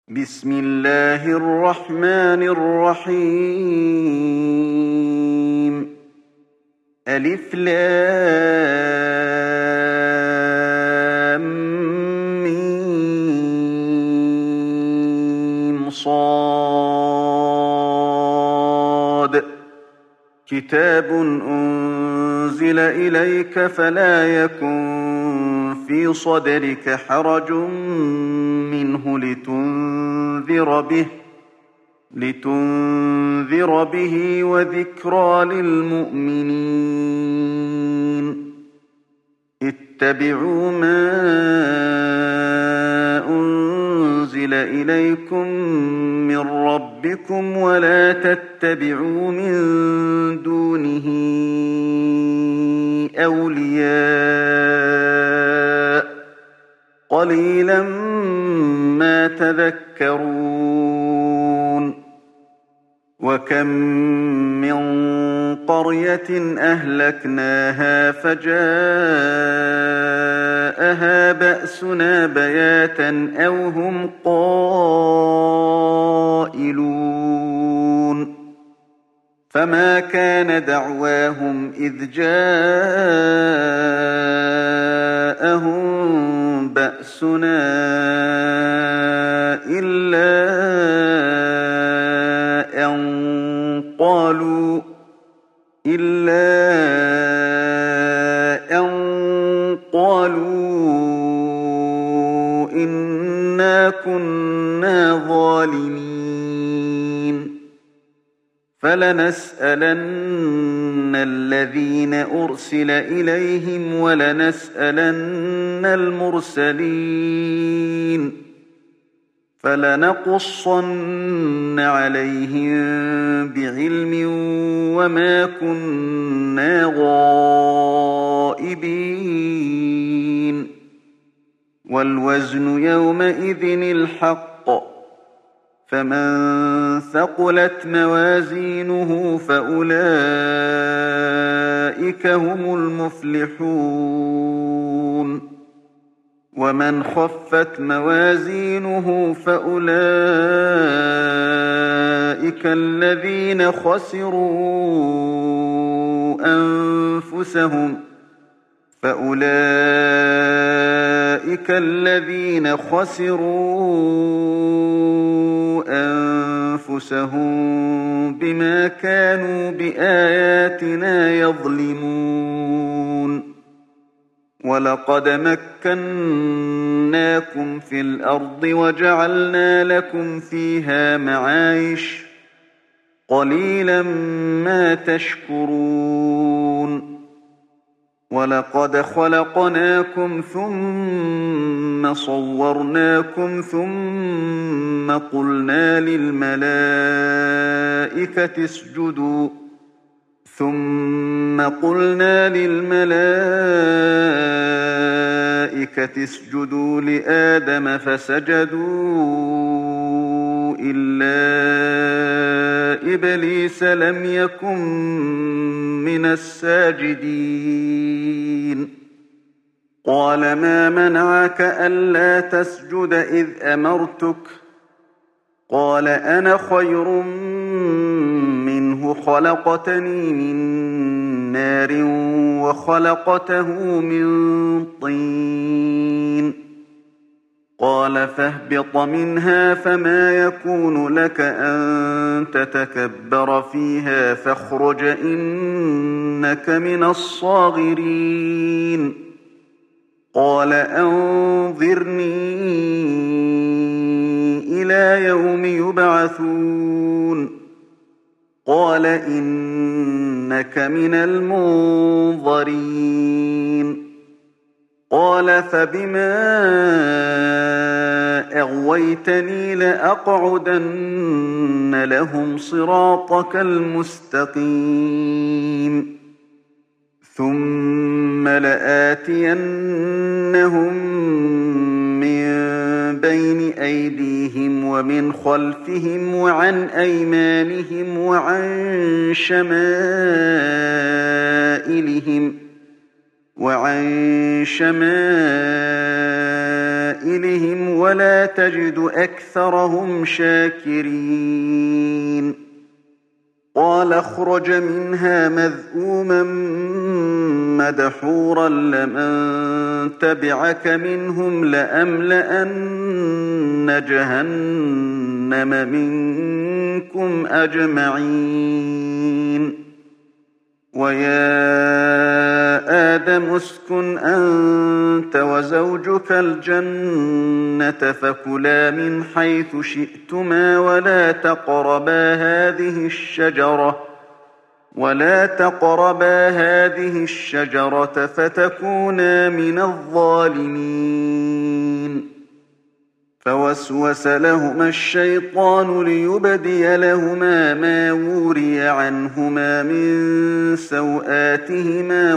بسم الله الرحمن الرحيم. ألف لام ميم صاد. كتاب أنزل إليك فلا يكن في صدرك حرج منه لتنذر به وذكرى للمؤمنين. اتبعوا ما أنزل إليكم من ربكم ولا تتبعوا من دونه أولياء قليلا ما تذكرون. وكم من قرية أهلكناها فجاءها بأسنا بياتا أو هم قائلون. فما كان دعواهم إذ جاءهم بأسنا إلا أن قالوا إنا كنا ظالمين. فلنسألن الذين أرسل إليهم ولنسألن المرسلين. فلنقصن عليهم بعلم وما كنا غائبين. والوزن يومئذ الحق. فمن ثقلت موازينه فأولئك هم المفلحون. ومن خفت موازينه فأولئك الذين خسروا أنفسهم بما كانوا بآياتنا يظلمون. ولقد مكناكم في الأرض وجعلنا لكم فيها معايش قليلا ما تشكرون. ولقد خلقناكم ثم صورناكم ثم قلنا للملائكة اسجدوا لآدم فسجدوا إلا إبليس لم يكن من الساجدين. قال ما منعك ألا تسجد إذ أمرتك؟ قال أنا خير منه خلقتني من نار وخلقته من طين. قال فاهبط منها فما يكون لك أن تتكبر فيها فاخرج إنك من الصاغرين. قال أنظرني إلى يوم يبعثون. قال إنك من المنظرين. قال فبما أغويتني لأقعدن لهم صراطك المستقيم ثم لآتينهم من بين أيديهم ومن خلفهم وعن أيمانهم وعن شمائلهم سبيلهم ولا تجد أكثرهم شاكرين قال اخرج منها مذءوما مدحورا لمن تبعك منهم لأملأن جهنم منكم أجمعين ويا آدم اسكن أنت وزوجك الجنة فكلا من حيث شئتما ولا تقربا هذه الشجرة فتكونا من الظالمين فوسوس لهما الشيطان ليبدي لهما ما وري عنهما من سوآتهما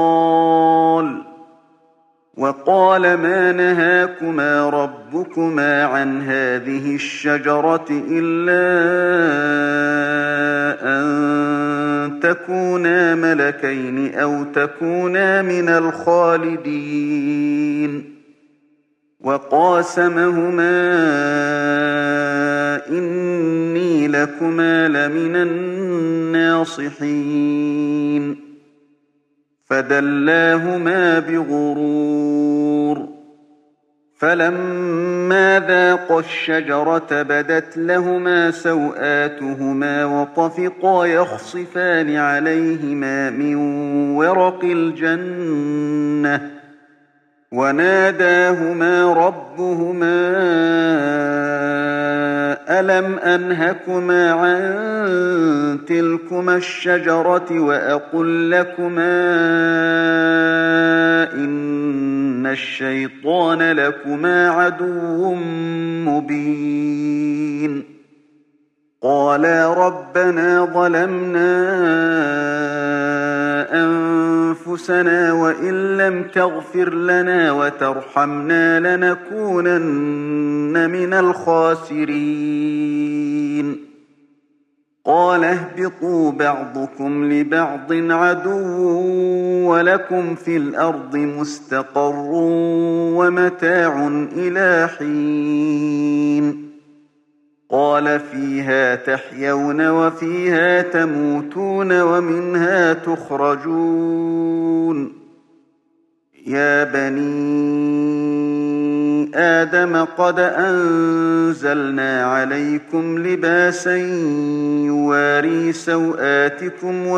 وقال ما نهاكما ربكما عن هذه الشجرة إلا أن تكونا ملكين أو تكونا من الخالدين وقاسمهما إني لكما لمن الناصحين فدلاهما بغرور فلما ذاقا الشجرة بدت لهما سوآتهما وطفقا يخصفان عليهما من ورق الجنة وناداهما ربهما ألم أنهكما عن تلكما الشجرة وأقل لكما إن الشيطان لكما عدو مبين قالا ربنا ظلمنا أنفسنا وإن لم تغفر لنا وترحمنا لنكونن من الخاسرين قال اهبطوا بعضكم لبعض عدو ولكم في الأرض مستقر ومتاع إلى حين قال فيها تحيون وفيها تموتون ومنها تخرجون يا بني آدم قد أنزلنا عليكم لباسا يواري سوآتكم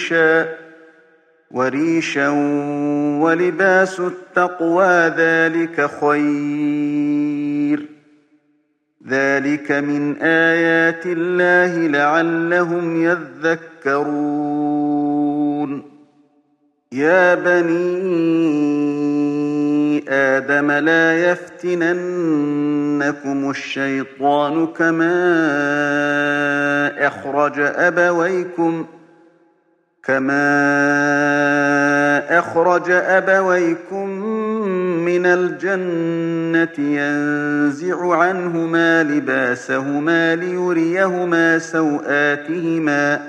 وريشا ولباس التقوى ذلك خير ذلك من آيات الله لعلهم يذكرون يا بني آدم لا يفتننكم الشيطان كما أخرج أبويكم من الجنة ينزع عنهما لباسهما ليريهما سوآتهما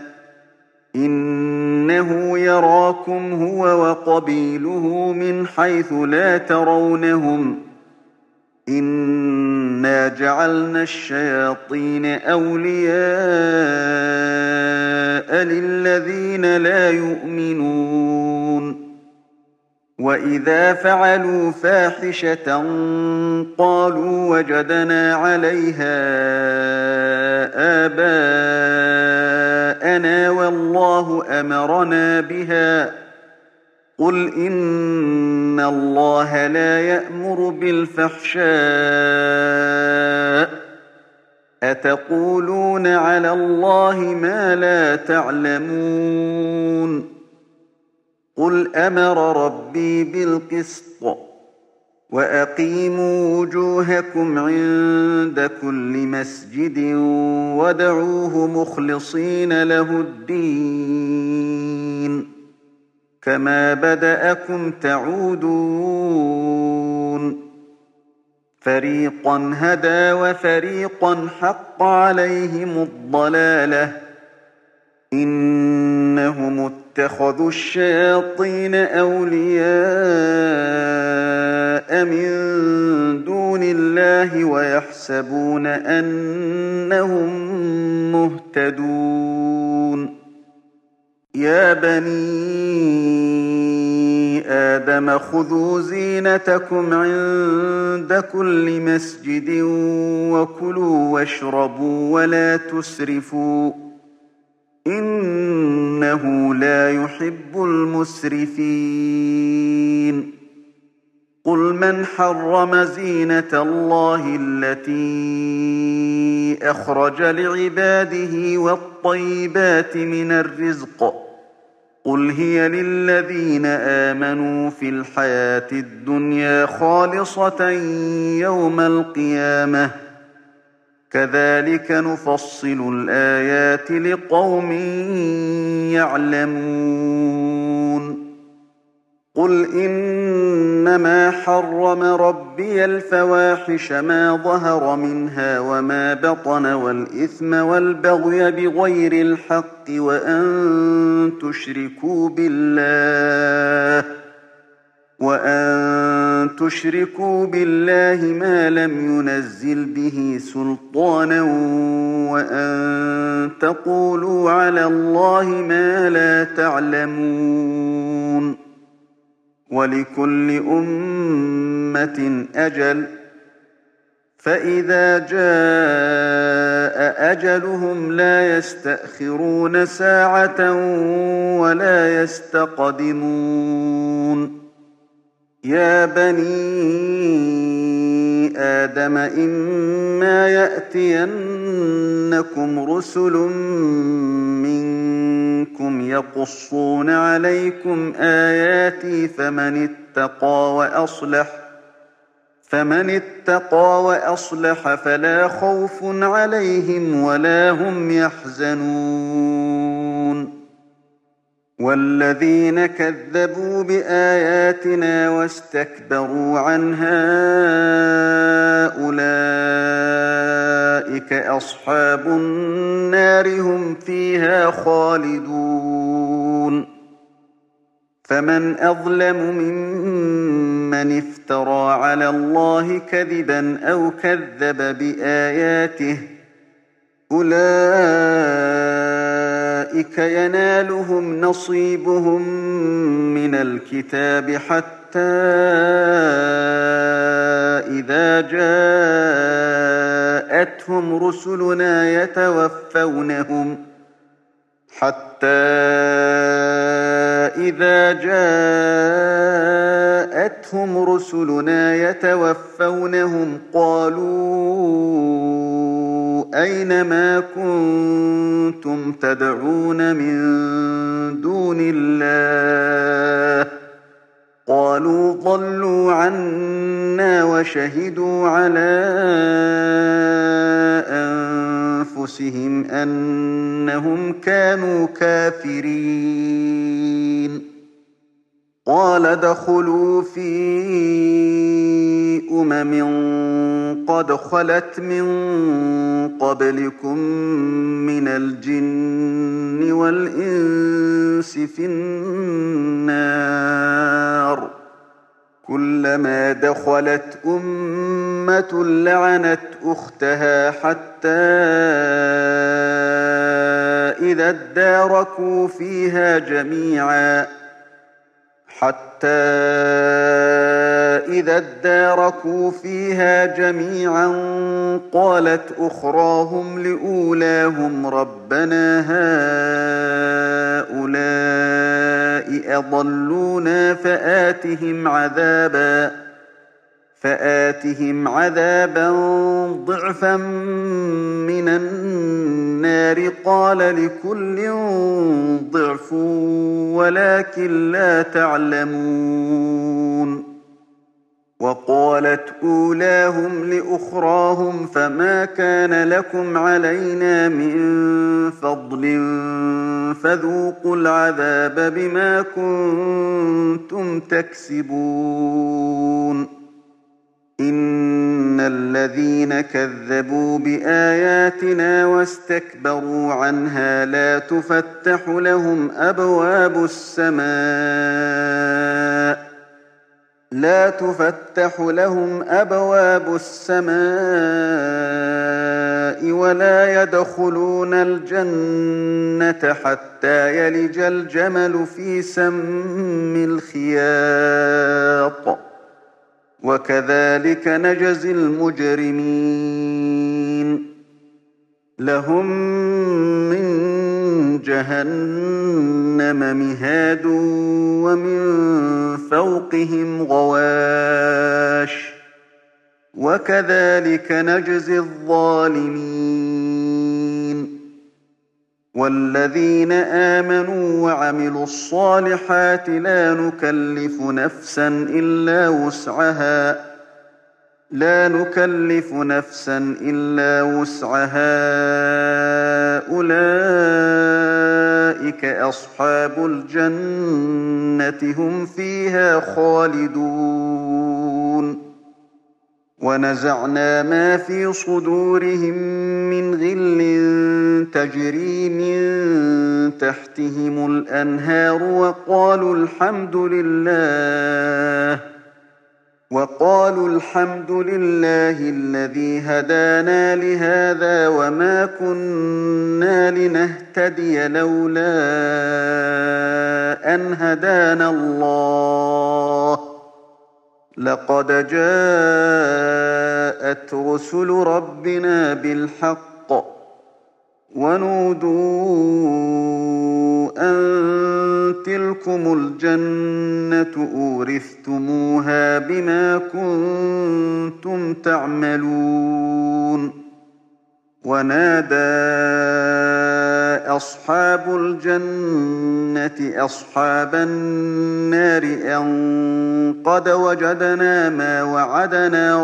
إنه يراكم هو وقبيله من حيث لا ترونهم إنا جعلنا الشياطين أولياء للذين لا يؤمنون وإذا فعلوا فاحشة قالوا وجدنا عليها آباءنا والله أمرنا بها قل إن الله لا يأمر بالفحشاء أتقولون على الله ما لا تعلمون قل أمر ربي بالقسط وأقيموا وجوهكم عند كل مسجد وادعوه مخلصين له الدين كما بدأكم تعودون فريقا هدى وفريقا حق عليهم الضلالة إن إنهم اتخذوا الشياطين أولياء من دون الله ويحسبون أنهم مهتدون. يا بني آدم خذوا زينتكم عند كل مسجد وكلوا واشربوا ولا تسرفوا إنه لا يحب المسرفين. قل من حرم زينة الله التي أخرج لعباده والطيبات من الرزق قل هي للذين آمنوا في الحياة الدنيا خالصة يوم القيامة كذلك نفصل الآيات لقوم يعلمون. قل إنما حرم ربي الفواحش ما ظهر منها وما بطن والإثم والبغي بغير الحق وأن تشركوا بالله ما لم ينزل به سلطانا وأن تقولوا على الله ما لا تعلمون. ولكل أمة أجل فإذا جاء أجلهم لا يستأخرون ساعة ولا يستقدمون. يا بني آدم إما يأتينكم رسل منكم يقصون عليكم آياتي فمن اتقى وأصلح فلا خوف عليهم ولا هم يحزنون. والذين كذبوا بآياتنا واستكبروا عنها أولئك أصحاب النار هم فيها خالدون. فمن أظلم ممن افترى على الله كذبا أو كذب بآياته أولئك ينالهم نصيبهم من الكتاب حتى إذا جاءتهم رسلنا يتوفونهم قالوا أين ما كنتم تدعون من دون الله قالوا ضلوا عنا وشهدوا على أنفسهم أنهم كانوا كافرين. قال ادخلوا في قد خلت من قبلكم من الجن والإنس في النار كلما دخلت أمة لعنت أختها حتى إذا اداركوا فيها جميعا قالت أخراهم لأولاهم ربنا هؤلاء أضلونا فآتهم عذابا ضعفا من النار قال لكل ضعف ولكن لا تعلمون. وقالت أولاهم لأخراهم فما كان لكم علينا من فضل فذوقوا العذاب بما كنتم تكسبون. إن الذين كذبوا بآياتنا واستكبروا عنها لا تفتح لهم أبواب السماء ولا يدخلون الجنة حتى يلج الجمل في سم الخياط وكذلك نجزي المجرمين لهم من جهنم مهاد ومن فوقهم غواش وكذلك نجزي الظالمين والذين آمنوا وعملوا الصالحات لا نكلف نفسا إلا وسعها أولئك أصحاب الجنة هم فيها خالدون ونزعنا ما في صدورهم من غل تجري من تحتهم الأنهار وقالوا الحمد لله الذي هدانا لهذا وما كنا لنهتدي لولا أن هدانا الله لقد جاءت رسل ربنا بالحق ونودوا أن تلكم الجنة أورثتموها بما كنتم تعملون ونادى أصحاب الجنة أصحاب النار أن قد وجدنا ما وعدنا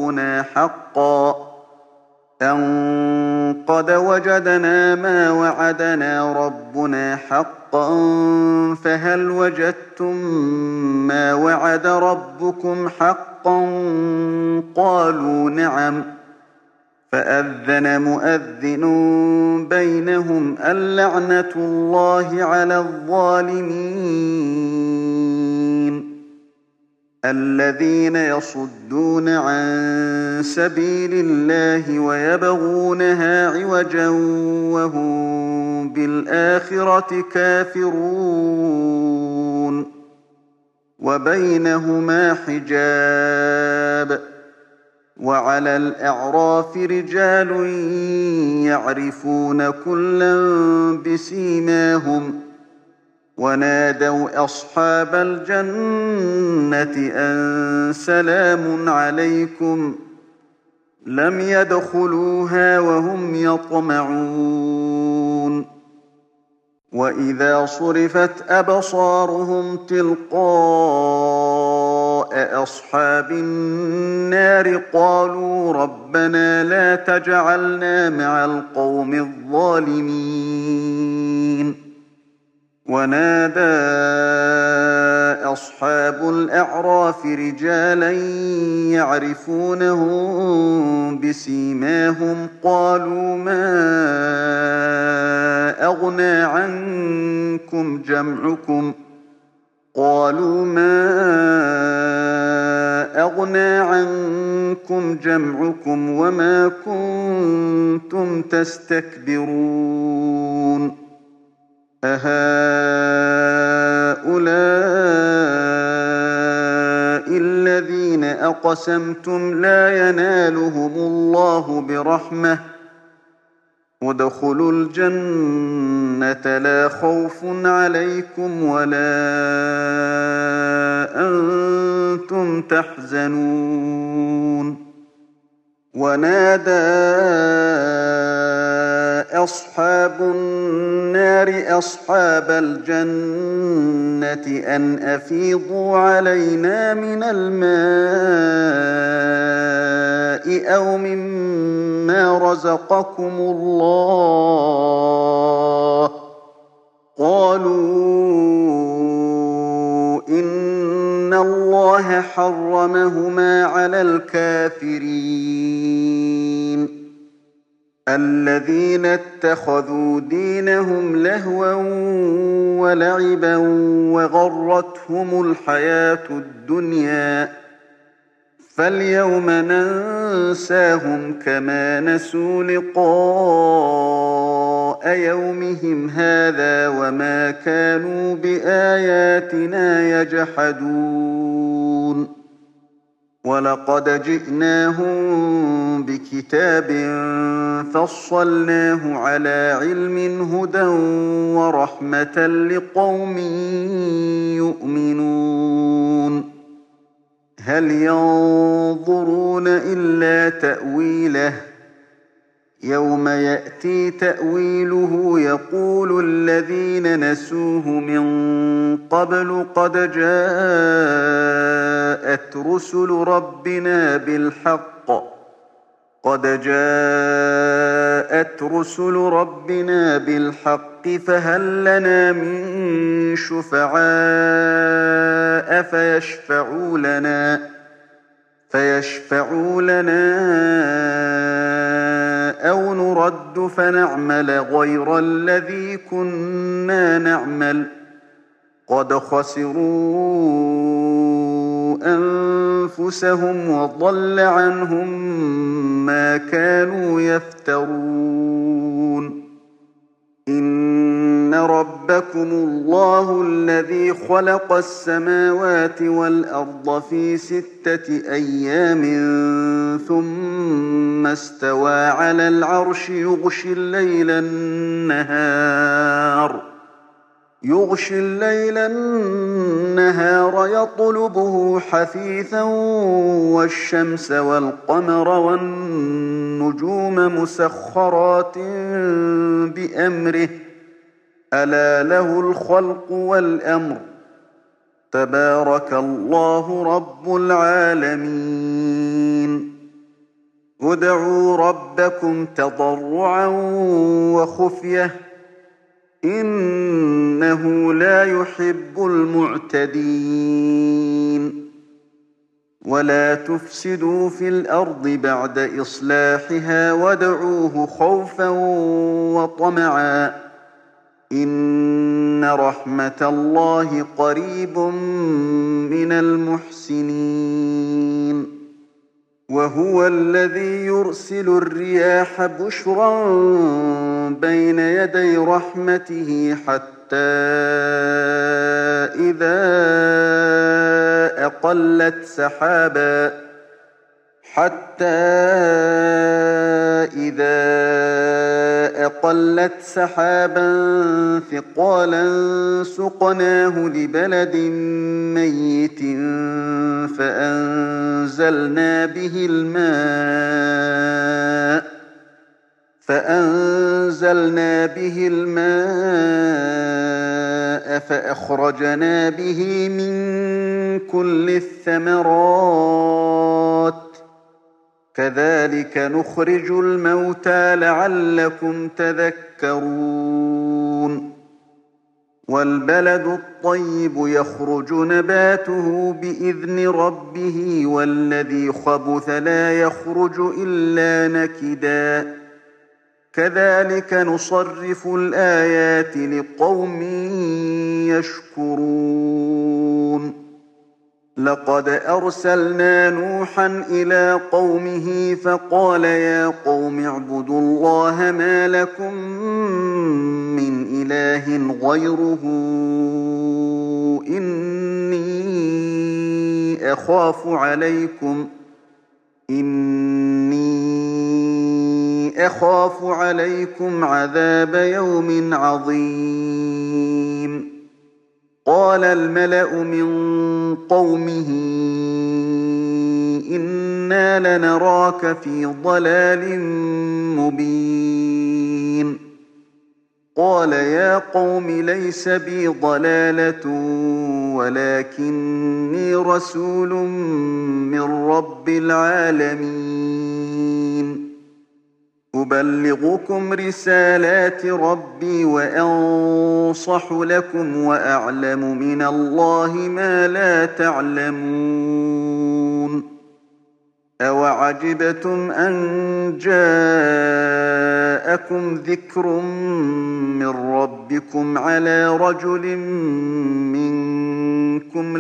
ربنا حقا فهل وجدتم ما وعد ربكم حقا قالوا نعم فأذن مؤذن بينهم اللعنة الله على الظالمين الذين يصدون عن سبيل الله ويبغونها عوجا وهم بالآخرة كافرون وبينهما حجاب وعلى الأعراف رجال يعرفون كلا بسيماهم ونادوا أصحاب الجنة أن سلام عليكم لم يدخلوها وهم يطمعون وإذا صرفت أبصارهم تلقاء أصحاب النار قالوا ربنا لا تجعلنا مع القوم الظالمين ونادى أصحاب الأعراف رجالا يعرفونهم بسيماهم قالوا ما أغنى عنكم جمعكم وما كنتم تستكبرون أهؤلاء الذين أقسمتم لا ينالهم الله برحمة ادخلوا الجنة لا خوف عليكم ولا أنتم تحزنون ونادى أصحاب النار أصحاب الجنة أن أفيضوا علينا من الماء أو مما رزقكم الله قالوا إن الله الله حرمهما على الكافرين الذين اتخذوا دينهم لهوا ولعبا وغرتهم الحياة الدنيا فاليوم ننساهم كما نسوا لقاء يومهم هذا وما كانوا بآياتنا يجحدون ولقد جئناهم بكتاب فصلناه على علم هدى ورحمة لقوم يؤمنون هل ينظرون إلا تأويله يوم يأتي تأويله يقول الذين نسوه من قبل قد جاءت رسل ربنا بالحق فهل لنا من شفعاء فيشفعوا لنا أو نرد فنعمل غير الذي كنا نعمل قد خسروا أنفسهم وضل عنهم ما كانوا يفترون إن ربكم الله الذي خلق السماوات والأرض في 6 أيام ثم استوى على العرش يغشي الليل النهار يطلبه حثيثا والشمس والقمر والنجوم مسخرات بأمره ألا له الخلق والأمر تبارك الله رب العالمين ادعوا ربكم تضرعا وخفية إنه لا يحب المعتدين ولا تفسدوا في الأرض بعد إصلاحها وادعوه خوفا وطمعا إن رحمة الله قريب من المحسنين وهو الذي يرسل الرياح بشرا بين يدي رحمته حتى إذا أقلت سحابا ثقالا سقناه لبلد ميت فأنزلنا به الماء فأخرجنا به من كل الثمرات كذلك نخرج الموتى لعلكم تذكرون والبلد الطيب يخرج نباته بإذن ربه والذي خبث لا يخرج إلا نكدا كذلك نصرف الآيات لقوم يشكرون لقد أرسلنا نوحا إلى قومه فقال يا قوم اعبدوا الله ما لكم من إله غيره إني أخاف عليكم عذاب يوم عظيم قال الملأ من قومه إنا لنراك في ضلال مبين قال يا قوم ليس بي ضلالة ولكني رسول من رب العالمين أبلغكم رسالات ربي وأنصح لكم وأعلم من الله ما لا تعلمون أوعجبتم أن جاءكم ذكر من ربكم على رجل منكم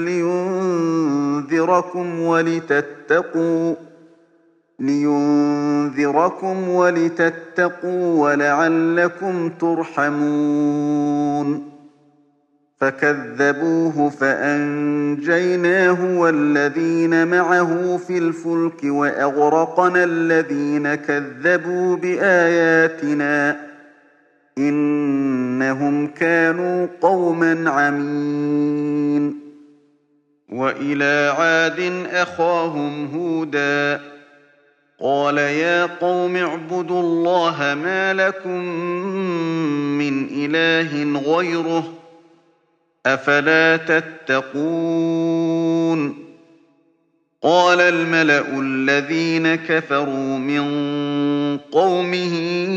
لينذركم ولتتقوا ولعلكم ترحمون فكذبوه فأنجيناه والذين معه في الفلك وأغرقنا الذين كذبوا بآياتنا إنهم كانوا قوما عمين وإلى عاد أخاهم هودا قال يا قوم اعبدوا الله ما لكم من إله غيره أفلا تتقون قال الملأ الذين كفروا من قومه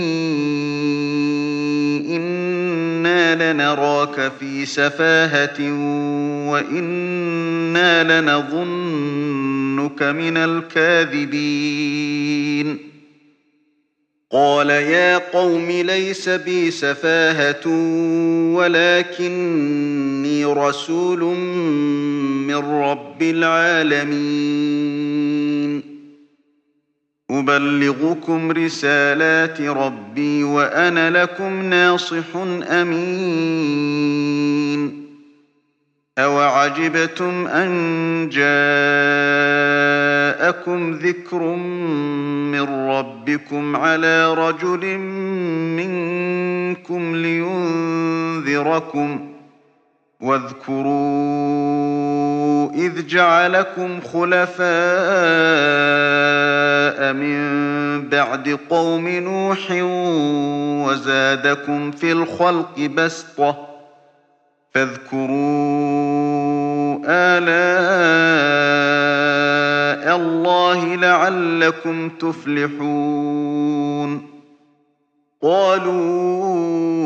إنا لنراك في سفاهة وإنا لنظنك من الكاذبين قال يا قوم ليس بي سفاهة ولكني رسول من رب العالمين أبلغكم رسالات ربي وأنا لكم ناصح أمين أوعجبتم أن جاءكم ذكر من ربكم على رجل منكم لينذركم واذكروا إذ جعلكم خلفاء من بعد قوم نوح وزادكم في الخلق بسطة فاذكروا آلاء الله لعلكم تفلحون قالوا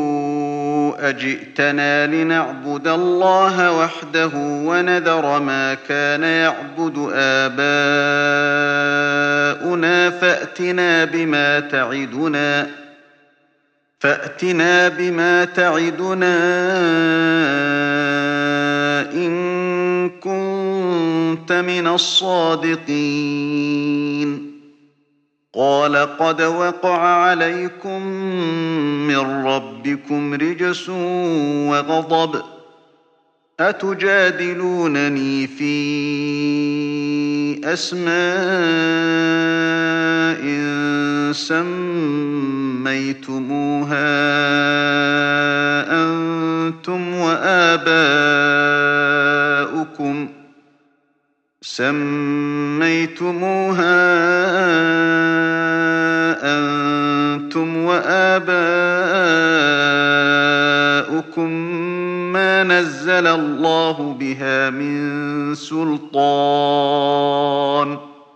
أجئتنا لنعبد الله وحده ونذر ما كان يعبد آباؤنا فأتنا بما تعدنا إن كنت من الصادقين قال قد وقع عليكم من ربكم رجس وغضب أتجادلونني في أسماء سميتموها أنتم وآباؤكم ما نزل الله بها من سلطان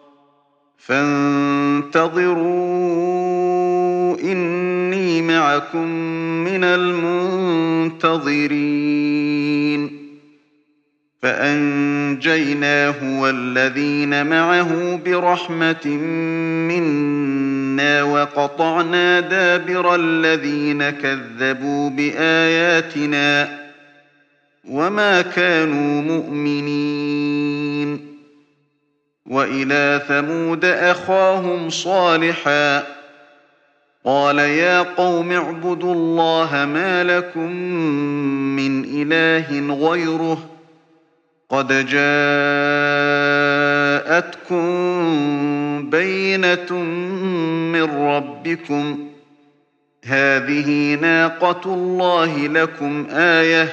فانتظروا إني معكم من المنتظرين فأنجيناه والذين معه برحمة منا وقطعنا دابر الذين كذبوا بآياتنا وما كانوا مؤمنين وإلى ثمود أخاهم صالحا قال يا قوم اعبدوا الله ما لكم من إله غيره قد جاءتكم بينة من ربكم هذه ناقة الله لكم آية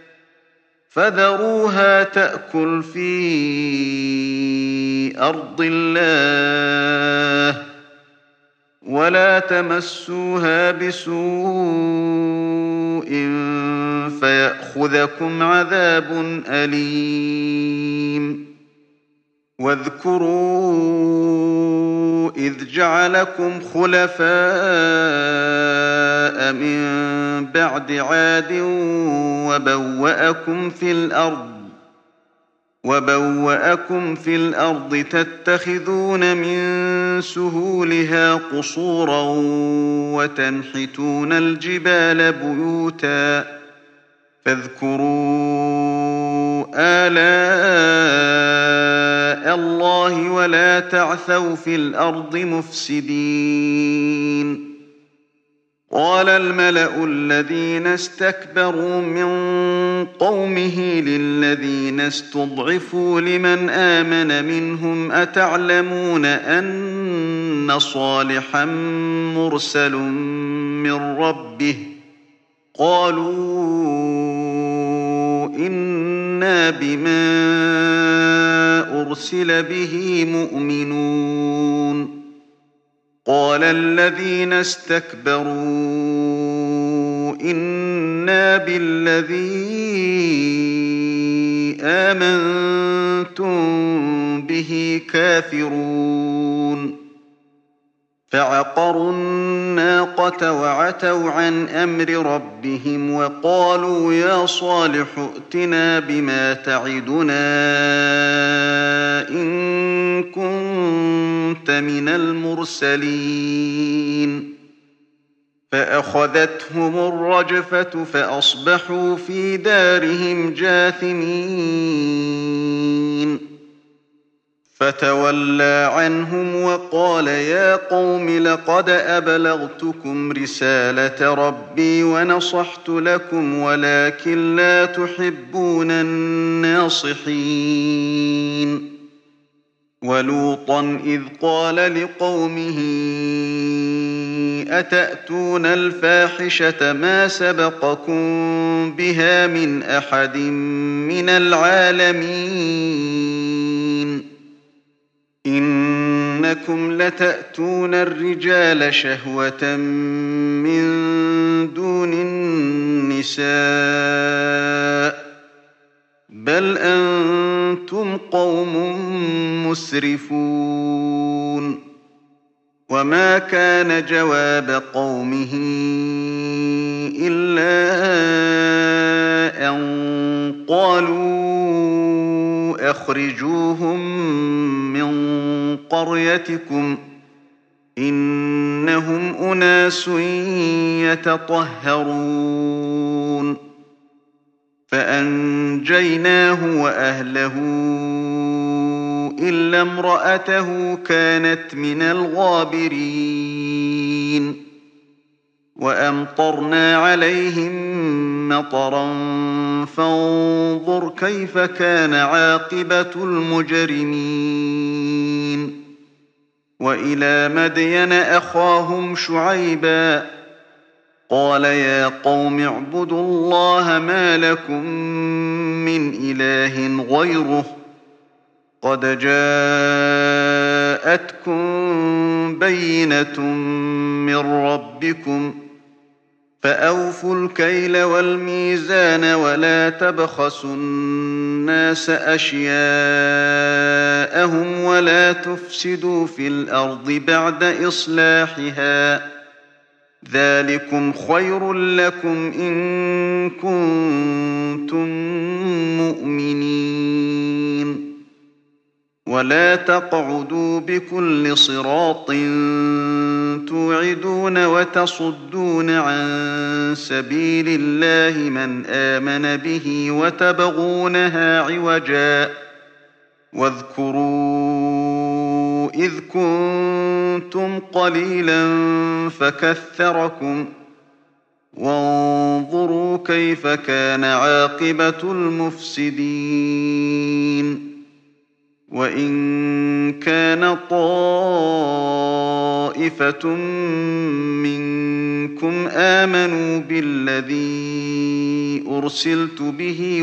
فذروها تأكل في أرض الله ولا تمسوها بسوء فيأخذكم عذاب أليم واذكروا إذ جعلكم خلفاء من بعد عاد وبوأكم في الأرض تتخذون من سهولها قصورا وتنحتون الجبال بيوتا فاذكروا آلاء الله ولا تعثوا في الأرض مفسدين قال الملأ الذين استكبروا من قومه للذين استضعفوا لمن آمن منهم أتعلمون أن صالحا مرسل من ربه قالوا إنا بما أرسل به مؤمنون قال الذين استكبروا إنا بالذي آمنتم به كافرون فعقروا الناقة وعتوا عن أمر ربهم وقالوا يا صالح ائتنا بما تعدنا إن كنت من المرسلين فأخذتهم الرجفة فأصبحوا في دارهم جاثمين فتولى عنهم وقال يا قوم لقد أبلغتكم رسالة ربي ونصحت لكم ولكن لا تحبون الناصحين ولوطا إذ قال لقومه أتأتون الفاحشة ما سبقكم بها من أحد من العالمين إنكم لتأتون الرجال شهوة من دون النساء بل أنتم قوم مسرفون وما كان جواب قومه إلا أن قالوا أخرجوهم من قريتكم إنهم أناس يتطهرون فأنجيناه وأهله إلا امرأته كانت من الغابرين وأمطرنا عليهم مطرا فانظر كيف كان عاقبة المجرمين وإلى مدين أخاهم شعيبا قال يا قوم اعبدوا الله ما لكم من إله غيره قد جاءتكم بينة من ربكم فأوفوا الكيل والميزان ولا تبخسوا الناس أشياءهم ولا تفسدوا في الأرض بعد إصلاحها ذلكم خير لكم إن كنتم مؤمنين ولا تقعدوا بكل صراط توعدون وتصدون عن سبيل الله من آمن به وتبغونها عوجا واذكروا إذ كنتم قليلا فكثركم وانظروا كيف كان عاقبة المفسدين وإن كان طائفة منكم آمنوا بالذي أرسلت به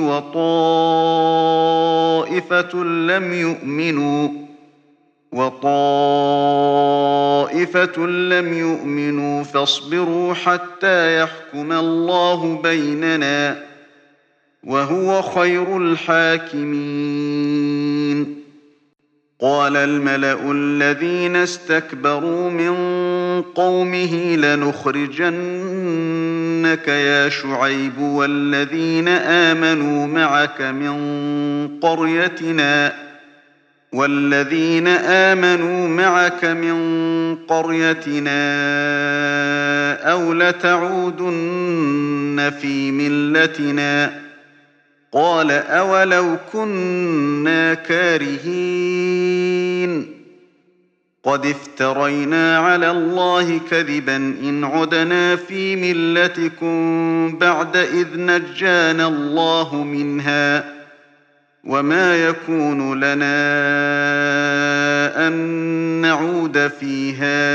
وطائفة لم يؤمنوا فاصبروا حتى يحكم الله بيننا وهو خير الحاكمين قال الملأ الذين استكبروا من قومه لنخرجنك يا شعيب والذين آمنوا معك من قريتنا أو لتعودن في ملتنا قال أولو كنا كارهين قد افترينا على الله كذبا إن عدنا في ملتكم بعد إذ نجانا الله منها وما يكون لنا أن نعود فيها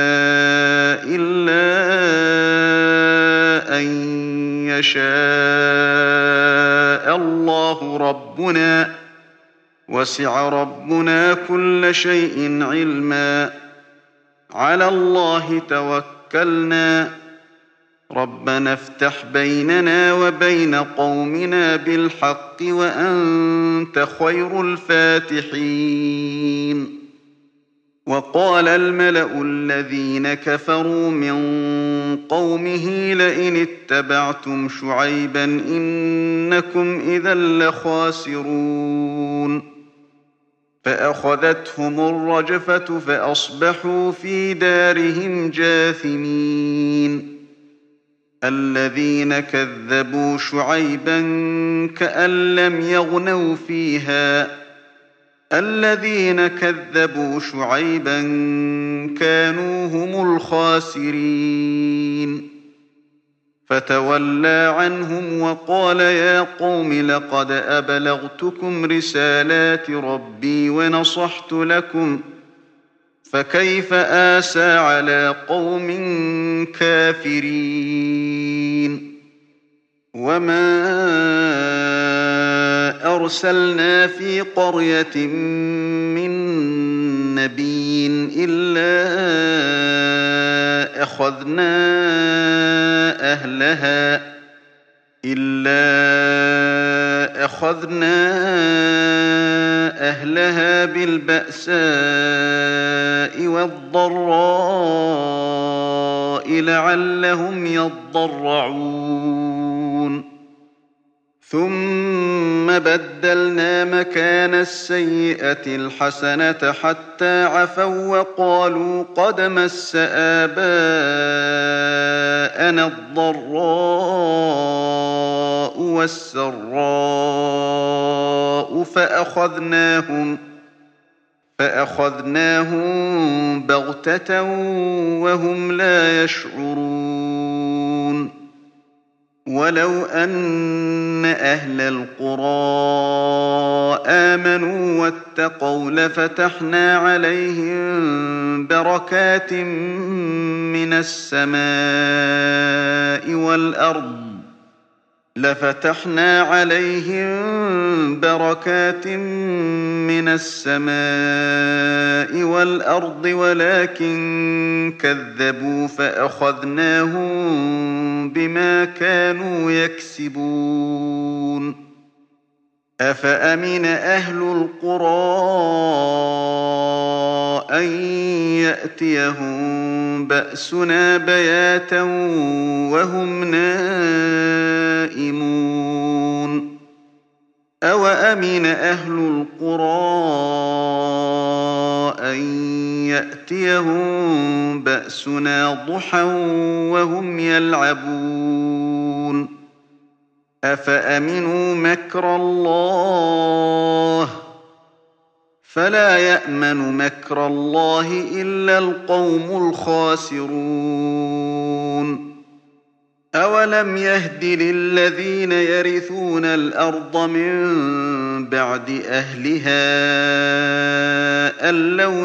إلا أن يشاء الله ربنا وسع ربنا كل شيء علما على الله توكلنا ربنا افتح بيننا وبين قومنا بالحق وأنت خير الفاتحين وقال الملأ الذين كفروا من قومه لئن اتبعتم شعيبا إنكم إذا لخاسرون فأخذتهم الرجفة فأصبحوا في دارهم جاثمين الذين كذبوا شعيبا كأن لم يغنوا فيها الذين كذبوا شعيبا كانوا هم الخاسرين فتولى عنهم وقال يا قوم لقد أبلغتكم رسالات ربي ونصحت لكم فكيف آسى على قوم كافرين وما أرسلنا في قرية من نبي إلا أخذنا أهلها بالبأساء والضراء لعلهم يضرعون ثم بدلنا مكان السيئة الحسنة حتى عفوا وقالوا قد مس آباءنا الضراء والسراء فأخذناهم بغتة وهم لا يشعرون ولو أن أهل القرى آمنوا واتقوا لفتحنا عليهم بركات من السماء والأرض ولكن كذبوا فأخذناهم بما كانوا يكسبون أفأمن أهل القرى أن يأتيهم بأسنا بياتا وهم نائمون أوأمن أهل القرى أن يأتيهم بأسنا ضحى وهم يلعبون أفأمنوا مكر الله فلا يأمن مكر الله إلا القوم الخاسرون أولم يهد للذين يرثون الأرض من بعد أهلها أن لو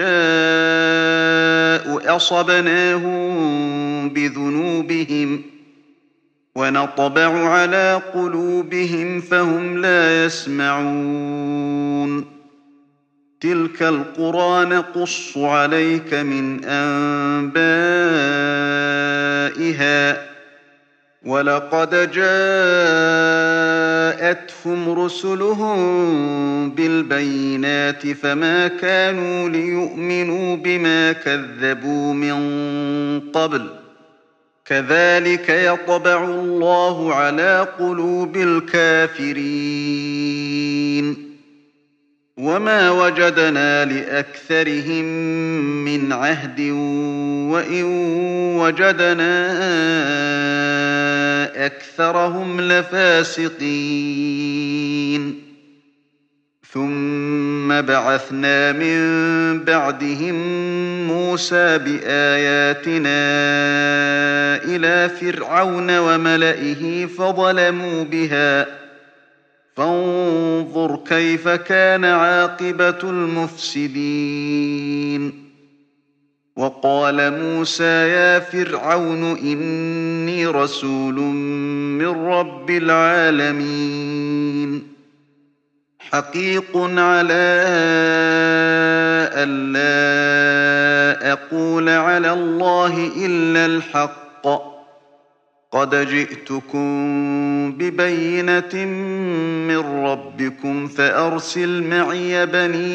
نشاء أصبناهم بذنوبهم ونطبع على قلوبهم فهم لا يسمعون تلك القرى نقص عليك من أنبائها ولقد جاءهم جاءتهم رسلهم بالبينات فما كانوا ليؤمنوا بما كذبوا من قبل كذلك يطبع الله على قلوب الكافرين وما وجدنا لأكثرهم من عهد وإن وجدنا أكثرهم لفاسقين ثم بعثنا من بعدهم موسى بآياتنا إلى فرعون وملئه فظلموا بها فانظر كيف كان عاقبة المفسدين وقال موسى يا فرعون إني رسول من رب العالمين حقيق على ألا أقول على الله إلا الحق قد جئتكم ببينة من ربكم فأرسل معي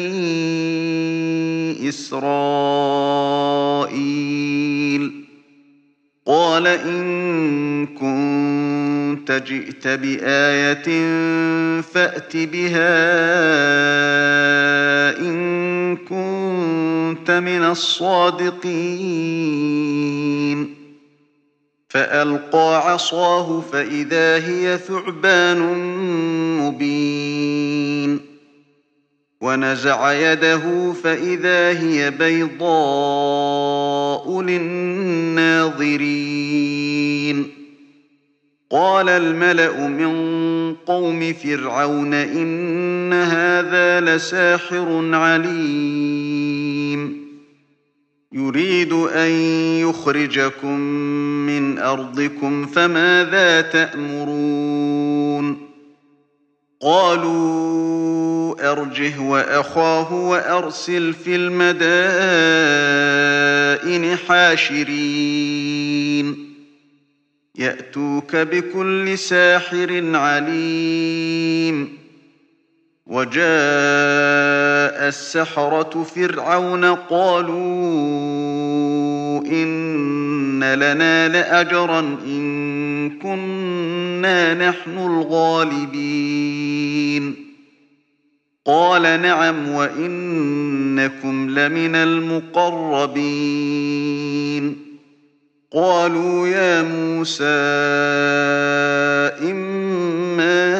بني إسرائيل قال إن كنت جئت بآية فأت بها إن كنت من الصادقين فألقى عصاه فإذا هي ثعبان مبين ونزع يده فإذا هي بيضاء للناظرين قال الملأ من قوم فرعون إن هذا لساحر عليم يريد أن يخرجكم من أرضكم فماذا تأمرون قالوا أرجه وأخاه وأرسل في المدائن حاشرين يأتوك بكل ساحر عليم وجاء السحرة فرعون قالوا إن لنا لأجرا إن كنا نحن الغالبين قال نعم وإنكم لمن المقربين قالوا يا موسى إما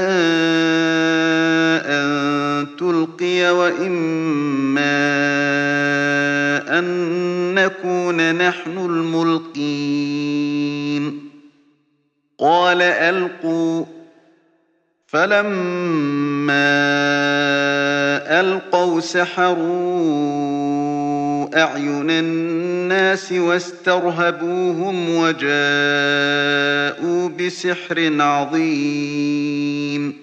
أن تلقي وإما أن نكون نحن الملقين قال ألقوا فلما ألقوا سحروا أعين الناس واسترهبوهم وجاءوا بسحر عظيم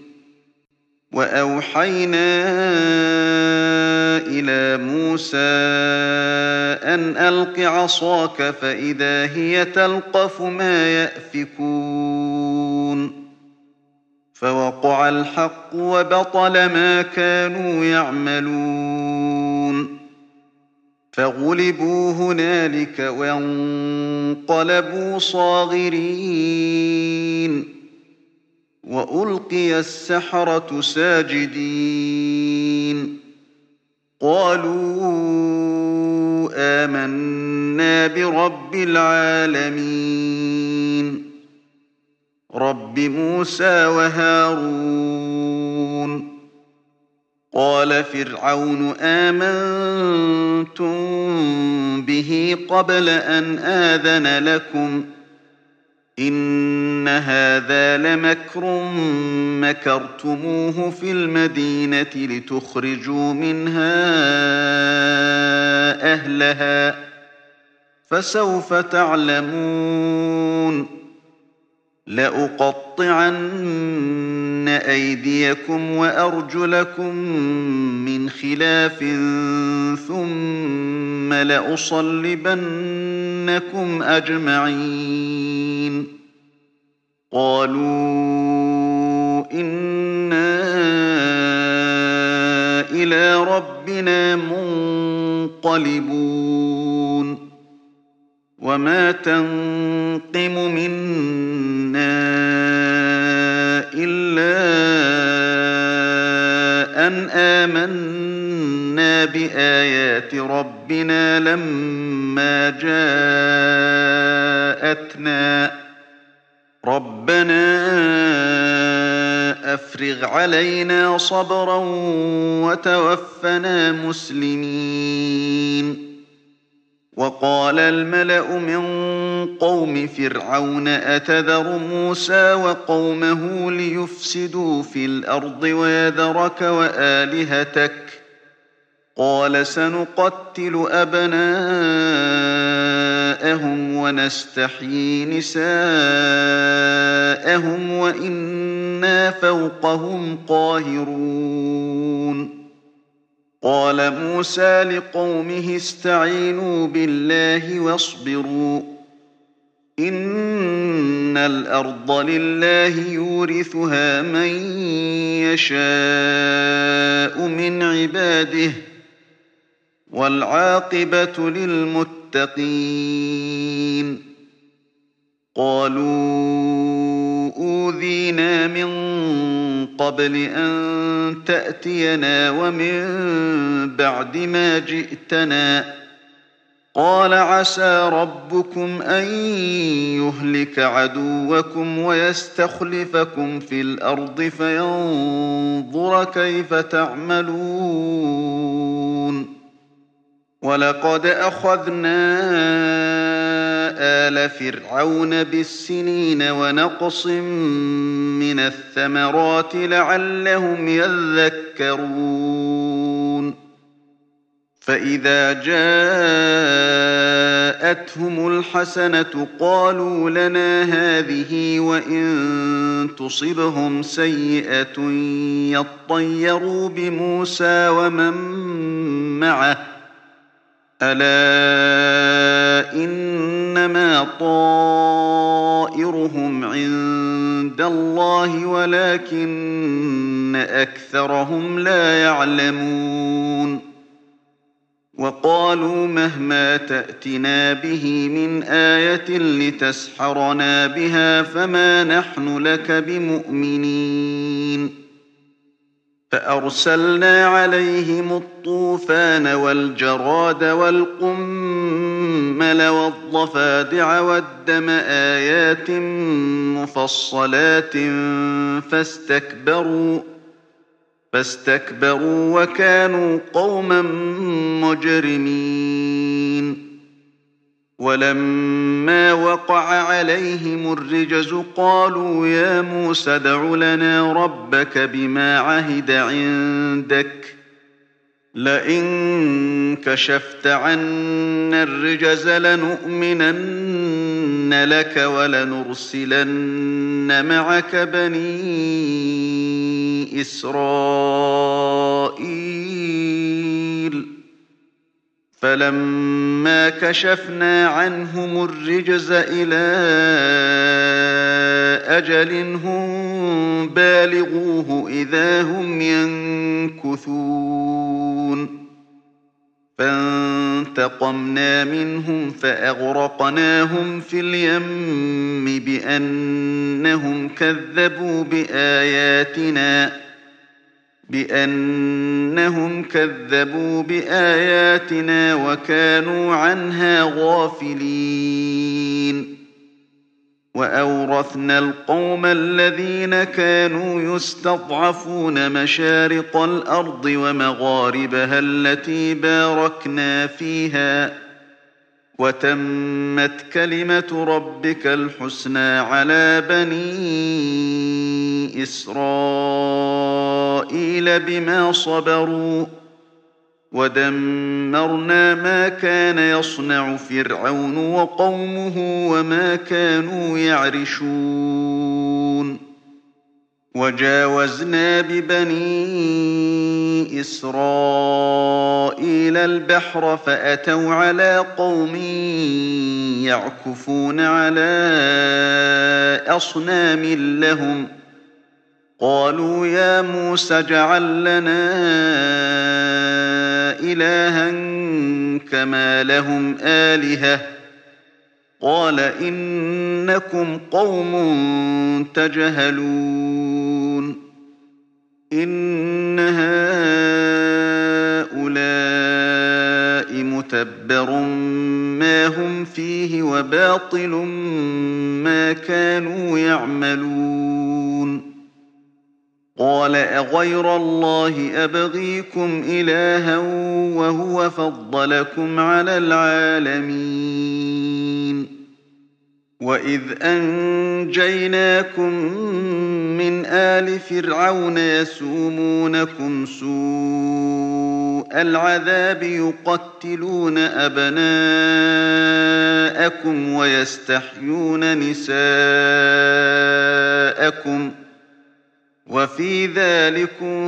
وأوحينا إلى موسى أن ألق عصاك فإذا هي تلقف ما يأفكون فوقع الحق وبطل ما كانوا يعملون فغلبوا هنالك وانقلبوا صاغرين وألقي السحرة ساجدين قالوا آمنا برب العالمين رب موسى وهارون قال فرعون آمنتم به قبل أن آذن لكم إن هذا لمكر مكرتموه في المدينة لتخرجوا منها أهلها فسوف تعلمون لأقطعن أيديكم وأرجلكم من خلاف ثم لأصلبنكم أجمعين قالوا إلى ربنا منقلبون وما تنقم منا إلا أن آمنا بآيات ربنا لما جاءتنا ربنا أفرغ علينا صبرا وتوفنا مسلمين وقال الملأ من قوم فرعون أتذر موسى وقومه ليفسدوا في الأرض ويذرك وآلهتك قال سنقتل أبناءهم ونستحيي نساءهم وإنا فوقهم قاهرون قال موسى لقومه استعينوا بالله واصبروا إن الأرض لله يورثها من يشاء من عباده والعاقبة للمتقين قالوا أوذينا من قبل أن تأتينا ومن بعد ما جئتنا قال عسى ربكم أن يهلك عدوكم ويستخلفكم في الأرض فينظر كيف تعملون ولقد أخذنا آل فرعون بالسنين ونقص من الثمرات لعلهم يذكرون فإذا جاءتهم الحسنة قالوا لنا هذه وإن تصبهم سيئة يطيروا بموسى ومن معه ألا إنما طائرهم عند الله ولكن أكثرهم لا يعلمون وقالوا مهما تأتنا به من آية لتسحرنا بها فما نحن لك بمؤمنين فأرسلنا عليهم الطوفان والجراد والقمل والضفادع والدم آيات مفصلات فاستكبروا وكانوا قوما مجرمين ولما وقع عليهم الرجز قالوا يا موسى ادع لنا ربك بما عهد عندك لئن كشفت عنا الرجز لنؤمنن لك ولنرسلن معك بني إسرائيل فلما كشفنا عنهم الرجز إلى أجل هم بالغوه إذا هم ينكثون فانتقمنا منهم فأغرقناهم في اليم بأنهم كذبوا بآياتنا وكانوا عنها غافلين وأورثنا القوم الذين كانوا يستضعفون مشارق الأرض ومغاربها التي باركنا فيها وتمت كلمة ربك الحسنى على بني إسرائيل بما صبروا ودمرنا ما كان يصنع فرعون وقومه وما كانوا يعرشون وجاوزنا ببني إسرائيل البحر فأتوا على قوم يعكفون على أصنام لهم قالوا يا موسى اجعل لنا إلها كما لهم آلهة قال إنكم قوم تجهلون إن هؤلاء متبر ما هم فيه وباطل ما كانوا يعملون قال أغير الله أبغيكم إلها وهو فضلكم على العالمين وإذ أنجيناكم من آل فرعون يسومونكم سوء العذاب يقتلون أبناءكم ويستحيون نساءكم وفي ذلكم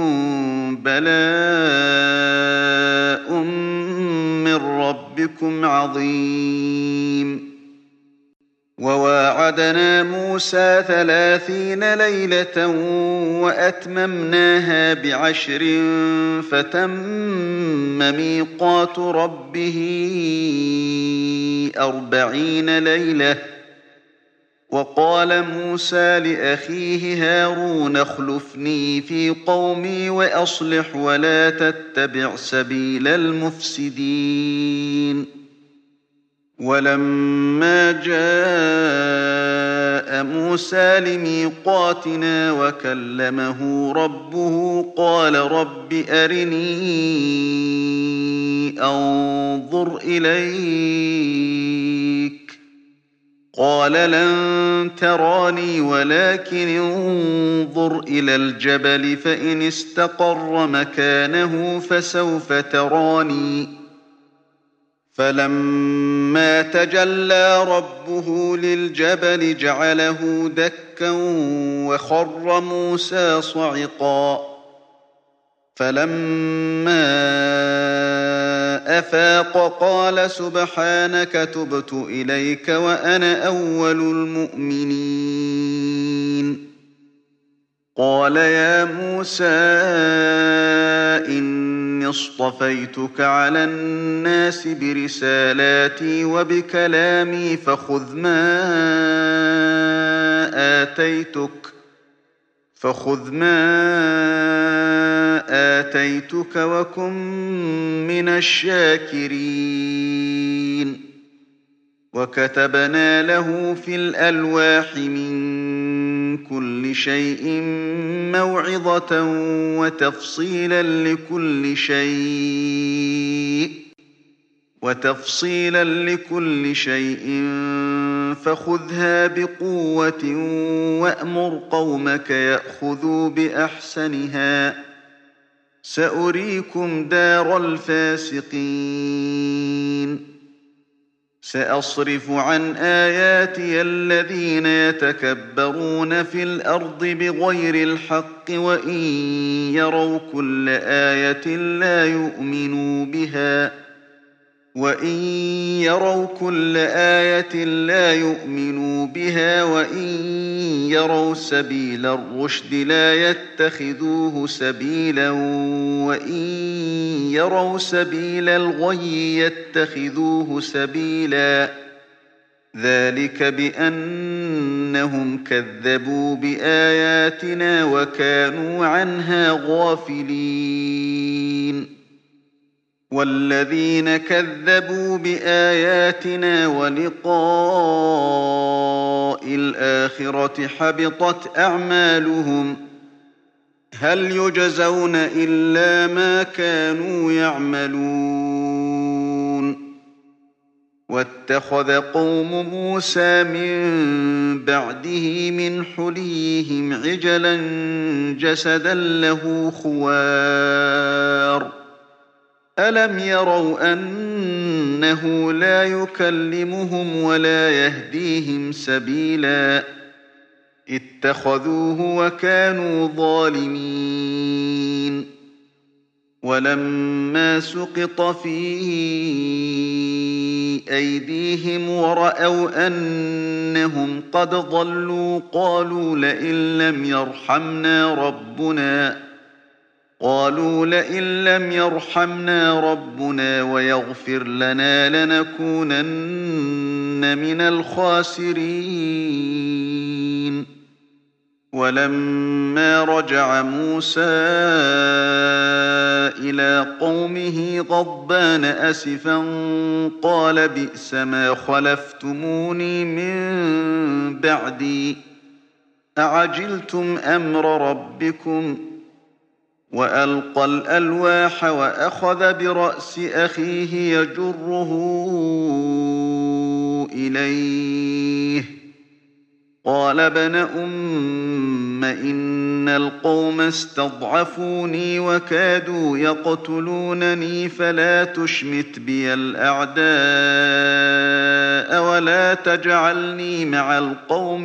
بلاء من ربكم عظيم وواعدنا موسى 30 ليلة وأتممناها ب10 فتم ميقات ربه 40 ليلة وقال موسى لأخيه هارون اخلفني في قومي وأصلح ولا تتبع سبيل المفسدين ولما جاء موسى لميقاتنا وكلمه ربه قال رب أرني أنظر إليك قال لن تراني ولكن انظر إلى الجبل فإن استقر مكانه فسوف تراني فلما تجلى ربه للجبل جعله دكا وخر موسى صعقا فلما أفاق قال سبحانك تبت إليك وأنا أول المؤمنين قال يا موسى إني اصطفيتك على الناس برسالاتي وبكلامي فخذ ما آتيتك وكن من الشاكرين وكتبنا له في الألواح من كل شيء موعظة وتفصيلا لكل شيء فخذها بقوة وأمر قومك يأخذوا بأحسنها سأريكم دار الفاسقين سأصرف عن آياتي الذين يتكبرون في الأرض بغير الحق وإن يروا كل آية لا يؤمنوا بها وإن يروا سبيل الرشد لا يتخذوه سبيلا وإن يروا سبيل الغي يتخذوه سبيلا ذلك بأنهم كذبوا بآياتنا وكانوا عنها غافلين والذين كذبوا بآياتنا ولقاء الآخرة حبطت أعمالهم هل يجزون إلا ما كانوا يعملون واتخذ قوم موسى من بعده من حليهم عجلا جسدا له خوار ألم يروا أنه لا يكلمهم ولا يهديهم سبيلا اتخذوه وكانوا ظالمين ولما سقط في أيديهم ورأوا أنهم قد ضلوا قالوا لئن لم يرحمنا ربنا ويغفر لنا لنكونن من الخاسرين. ولما رجع موسى إلى قومه غضبان أسفا قال بئس ما خلفتموني من بعدي أعجلتم أمر ربكم. وألقى الألواح وأخذ برأس أخيه يجره إليه قال ابن أم إن القوم استضعفوني وكادوا يقتلونني فلا تشمت بي الأعداء ولا تجعلني مع القوم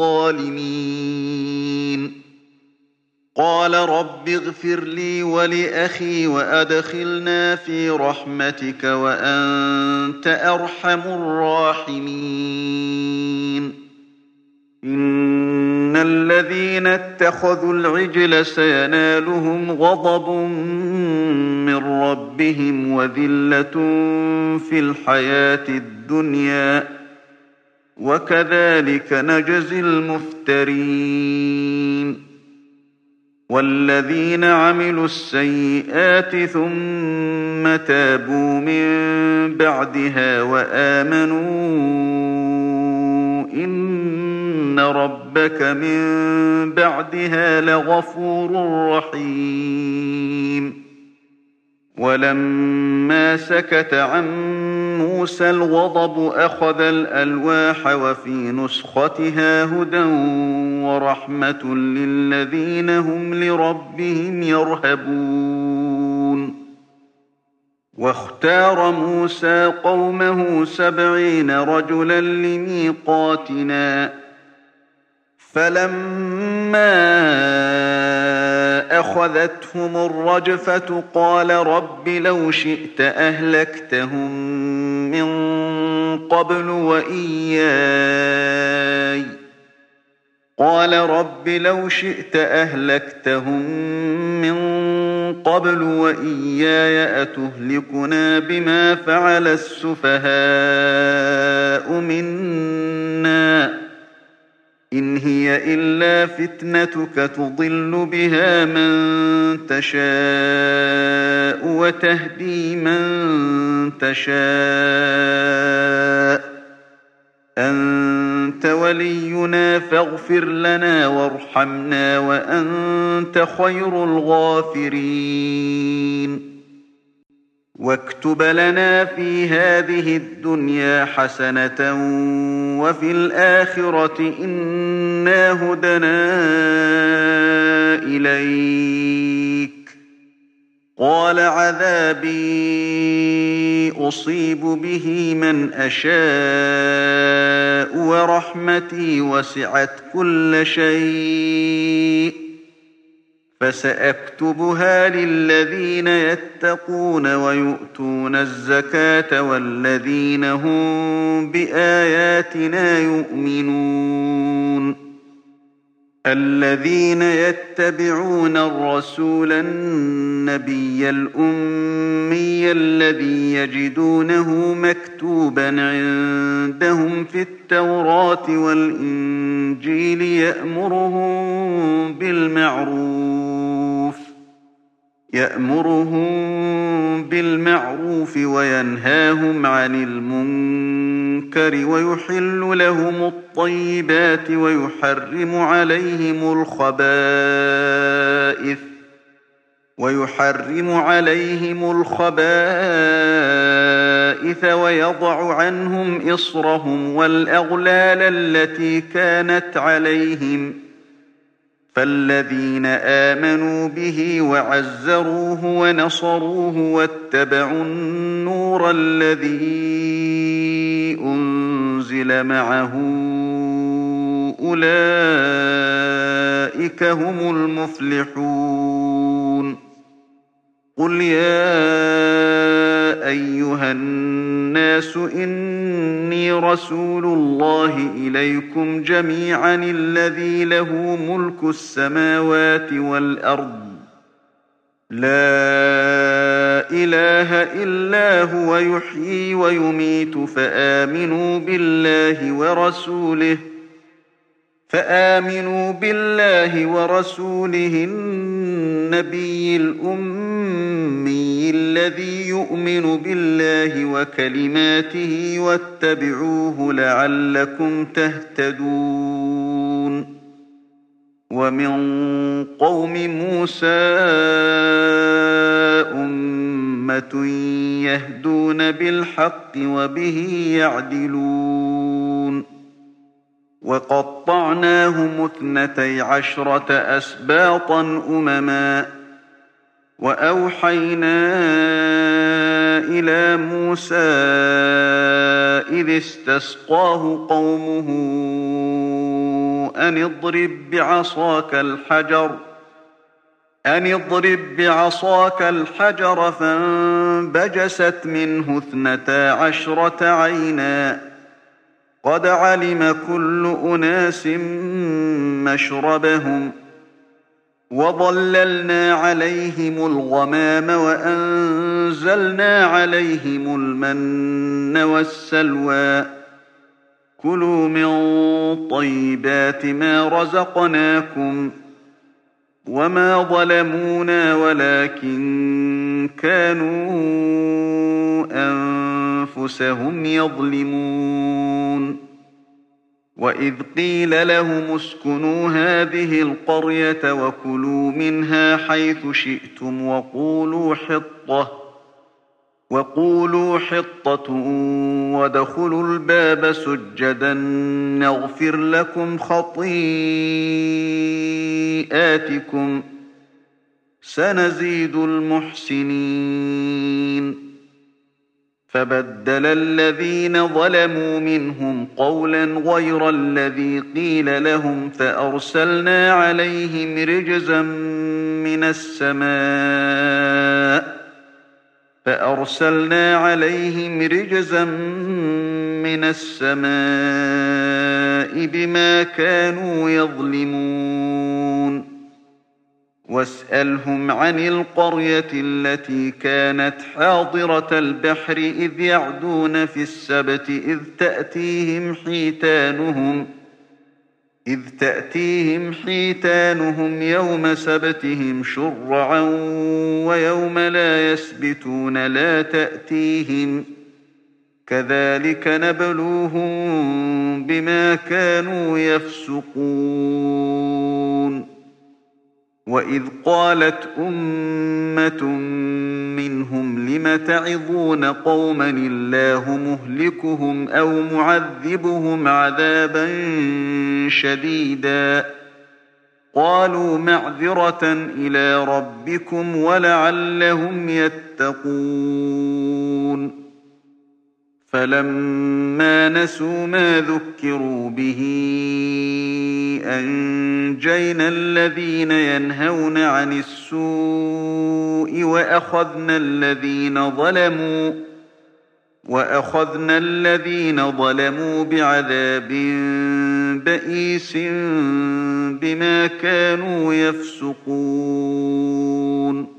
الظالمين. قال رب اغفر لي ولأخي وأدخلنا في رحمتك وأنت أرحم الراحمين. إن الذين اتخذوا العجل سينالهم غضب من ربهم وذلة في الحياة الدنيا وكذلك نجزي المفترين. والذين عملوا السيئات ثم تابوا من بعدها وآمنوا إن ربك من بعدها لغفور رحيم. ولما سكت عن موسى الغضب أخذ الألواح وفي نسختها هدى ورحمة للذين هم لربهم يرهبون. واختار موسى قومه 70 رجلا لميقاتنا فلما أخذتهم الرجفة قال رب لو شئت أهلكتهم من قبل وإياي أتهلكنا بما فعل السفهاء منا إن هي إلا فتنتك تضل بها من تشاء وتهدي من تشاء أنت ولينا فاغفر لنا وارحمنا وأنت خير الغافرين. واكتب لنا في هذه الدنيا حسنة وفي الآخرة إنا هدنا إليك. قال عذابي أصيب به من أشاء ورحمتي وسعت كل شيء فسأكتبها للذين يتقون ويؤتون الزكاة والذين هم بآياتنا يؤمنون. الذين يتبعون الرسول النبي الأمي الذي يجدونه مكتوبا عندهم في التوراة والإنجيل يأمرهم بالمعروف وينهاهم عن المنكر ويحل لهم الطيبات ويحرم عليهم الخبائث ويضع عنهم إصرهم والأغلال التي كانت عليهم. فالذين آمنوا به وعزروه ونصروه واتبعوا النور الذي أنزل معه أولئك هم المفلحون. قل يا أيها الناس إني رسول الله إليكم جميعا الذي له ملك السماوات والأرض لا إله إلا هو يحيي ويميت فآمنوا بالله ورسوله النبي الأمي الذي يؤمن بالله وكلماته واتبعوه لعلكم تهتدون ومن قوم موسى أمة يهدون بالحق وبه يعدلون وقطعناهم 12 أسباطا أمما وأوحينا إلى موسى إذ استسقاه قومه أن اضرب بعصاك الحجر فانبجست منه 12 عينا قد علم كل أناس مشربهم وظللنا عليهم الغمام وأنزلنا عليهم المن والسلوى كلوا من طيبات ما رزقناكم وما ظلمونا ولكن كانوا أنفسهم يظلمون وإذ قيل لهم اسكنوا هذه القرية وكلوا منها حيث شئتم وقولوا حطة وادخلوا الباب سجدا نغفر لكم خطيئاتكم سنزيد المحسنين فبدل الذين ظلموا منهم قولا غير الذي قيل لهم فأرسلنا عليهم رجزا من السماء بما كانوا يظلمون واسألهم عن القرية التي كانت حاضرة البحر إذ يعدون في السبت إذ تأتيهم حيتانهم يوم سبتهم شرعا ويوم لا يسبتون لا تأتيهم كذلك نبلوهم بما كانوا يفسقون وإذ قالت أمة منهم لم تعظون قوما الله مهلكهم أو معذبهم عذابا شديدا قالوا معذرة إلى ربكم ولعلهم يتقون فلما نسوا ما ذكروا به أنجينا الذين ينهون عن السوء وأخذنا الذين ظلموا بعذاب بئيس بما كانوا يفسقون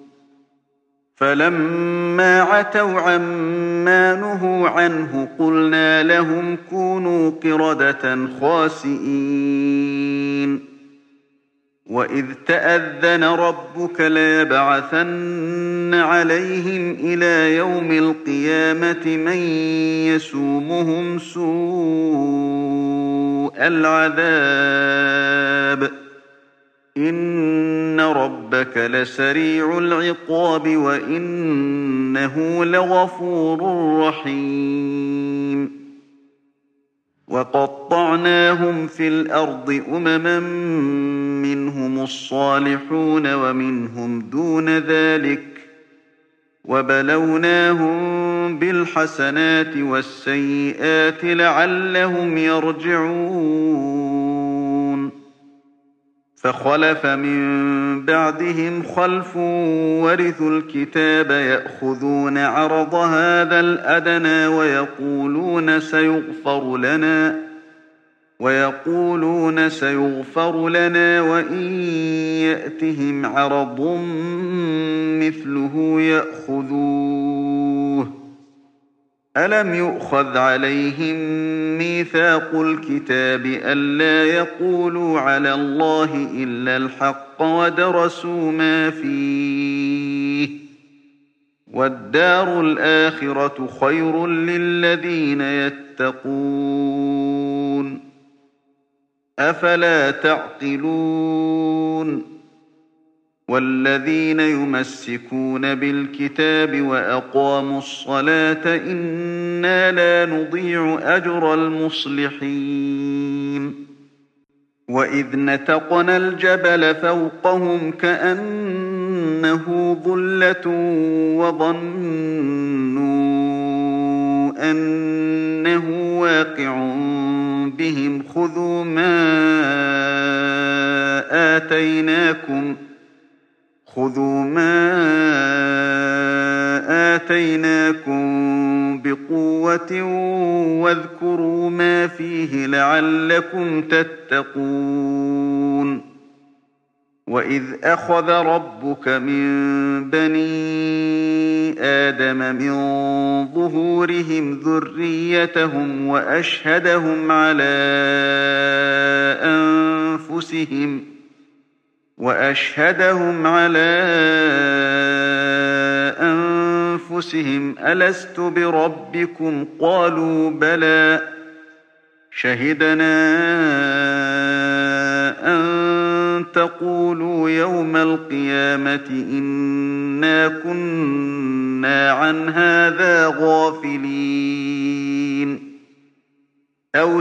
فلما عتوا عما نهوا عنه قلنا لهم كونوا قردة خاسئين وإذ تأذن ربك ليبعثن عليهم إلى يوم القيامة من يسومهم سوء العذاب إن ربك لسريع العقاب وإنه لغفور رحيم وقطعناهم في الأرض أمما منهم الصالحون ومنهم دون ذلك وبلوناهم بالحسنات والسيئات لعلهم يرجعون فخلف من بعدهم خلف ورثوا الكتاب يأخذون عرض هذا الأدنى ويقولون سيغفر لنا وإن يأتهم عرض مثله يأخذوه. ألم يؤخذ عليهم ميثاق الكتاب ألا يقولوا على الله إلا الحق ودرسوا ما فيه والدار الآخرة خير للذين يتقون أفلا تعقلون. والذين يمسكون بالكتاب وأقاموا الصلاة إنا لا نضيع أجر المصلحين. وإذ نتقنا الجبل فوقهم كأنه ظلة وظنوا أنه واقع بهم خذوا ما آتيناكم بقوة واذكروا ما فيه لعلكم تتقون. وإذ أخذ ربك من بني آدم من ظهورهم ذريتهم وأشهدهم على أنفسهم ألست بربكم قالوا بلى شهدنا أن تقولوا يوم القيامة إنا كنا عن هذا غافلين. أو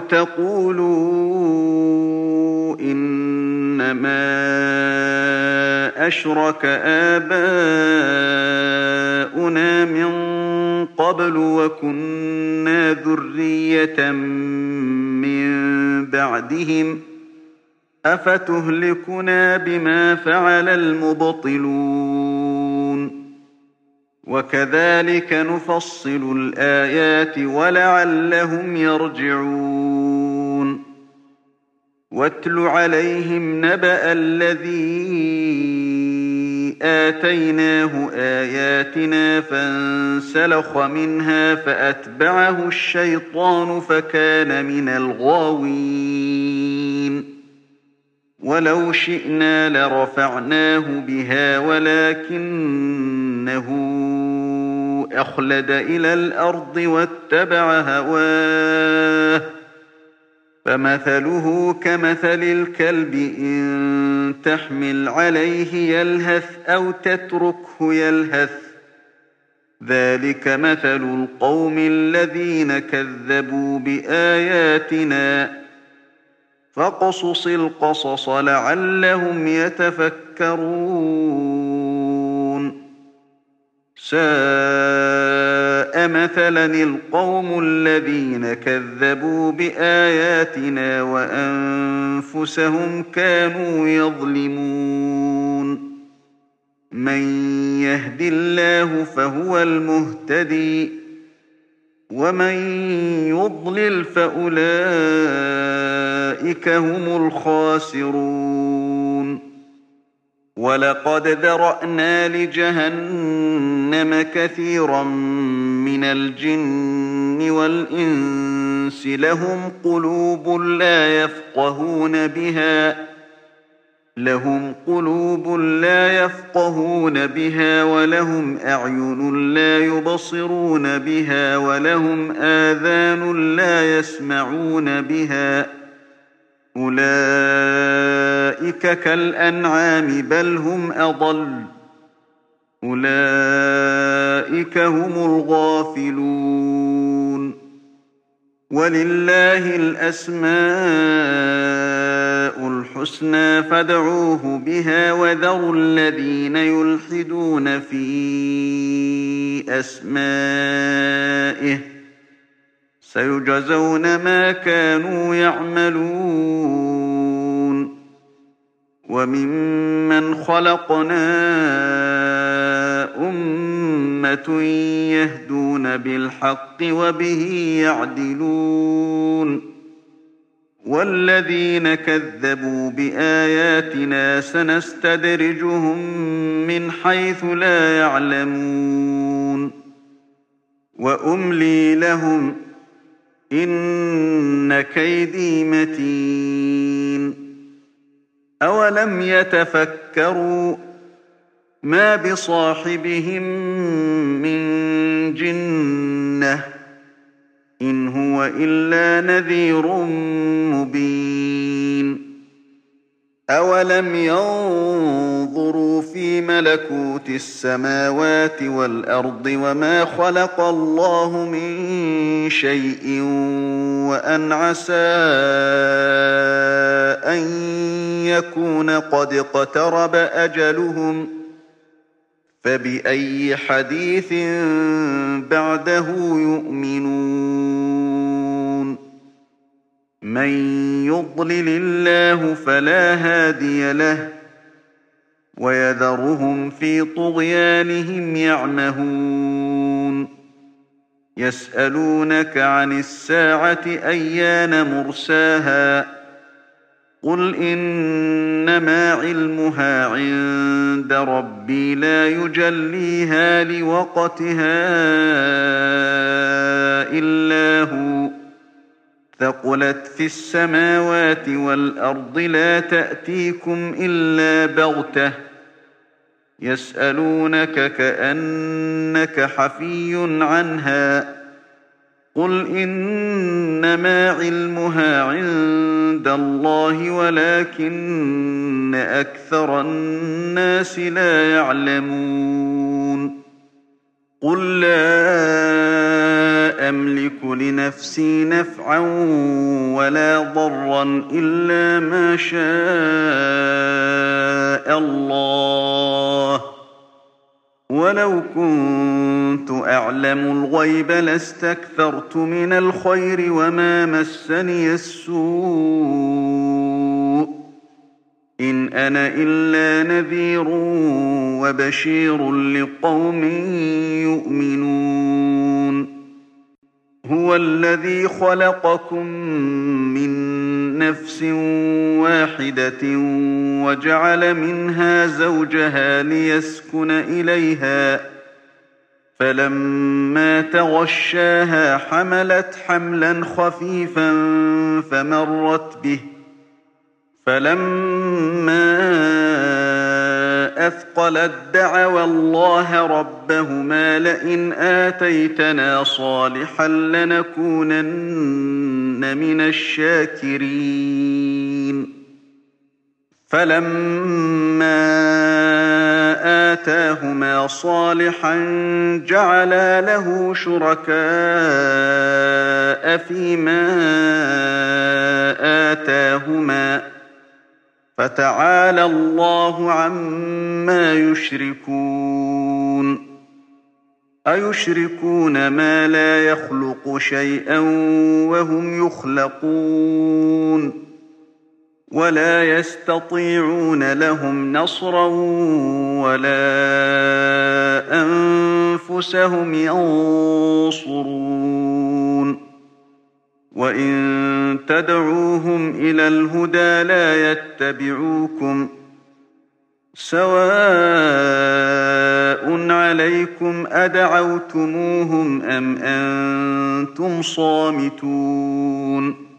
تقولوا إنما أشرك آباؤنا من قبل وكنا ذرية من بعدهم أفتهلكنا بما فعل المبطلون. وكذلك نفصل الآيات ولعلهم يرجعون. واتل عليهم نبأ الذي آتيناه آياتنا فانسلخ منها فأتبعه الشيطان فكان من الغاوين. ولو شئنا لرفعناه بها ولكنه أخلد إلى الأرض واتبع هواه فمثله كمثل الكلب إن تحمل عليه يلهث أو تتركه يلهث ذلك مثل القوم الذين كذبوا بآياتنا فاقصص القصص لعلهم يتفكرون. ساء مثلا القوم الذين كذبوا بآياتنا وأنفسهم كانوا يظلمون. من يهد الله فهو المهتدي ومن يضلل فأولئك هم الخاسرون. ولقد ذرأنا لجهنم كثيرا من الجن والإنس لهم قلوب لا يفقهون بها ولهم أعين لا يبصرون بها ولهم آذان لا يسمعون بها أولئك كالأنعام بل هم أضل أولئك هم الغافلون. ولله الأسماء الحسنى فادعوه بها وذروا الذين يلحدون في أسمائه سيجزون ما كانوا يعملون. وممن خلقنا أمة يهدون بالحق وبه يعدلون والذين كذبوا بآياتنا سنستدرجهم من حيث لا يعلمون وأملي لهم إن كيدي متين أولم يتفكروا ما بصاحبهم من جنة إن هو إلا نذير مبين أولم ينظروا في ملكوت السماوات والأرض وما خلق الله من شيء وأن عسى أن يكون قد اقترب أجلهم فبأي حديث بعده يؤمنون من يضلل الله فلا هادي له ويذرهم في طغيانهم يعمهون يسألونك عن الساعة أيان مرساها قل إنما علمها عند ربي لا يجليها لوقتها إلا هو ثقلت في السماوات والأرض لا تأتيكم إلا بغتة يسألونك كأنك حفي عنها قل إنما علمها عند الله ولكن أكثر الناس لا يعلمون قل لا أملك لنفسي نفعا ولا ضرا إلا ما شاء الله ولو كنت أعلم الغيب لاستكثرت من الخير وما مسني السوء إن أنا إلا نذير وبشير لقوم يؤمنون هو الذي خلقكم من نفس واحدة وجعل منها زوجها ليسكن إليها فلما تغشاها حملت حملا خفيفا فمرت به فلما أثقلت دعوا الله ربهما لئن آتيتنا صالحا لنكونن من الشاكرين فلما آتاهما صالحا جعلا له شركاء فيما آتاهما فتعالى الله عما يشركون أيشركون ما لا يخلق شيئا وهم يخلقون ولا يستطيعون لهم نصرا ولا أنفسهم ينصرون وإن تدعوهم إلى الهدى لا يتبعوكم سواء عليكم أدعوتموهم أم أنتم صامتون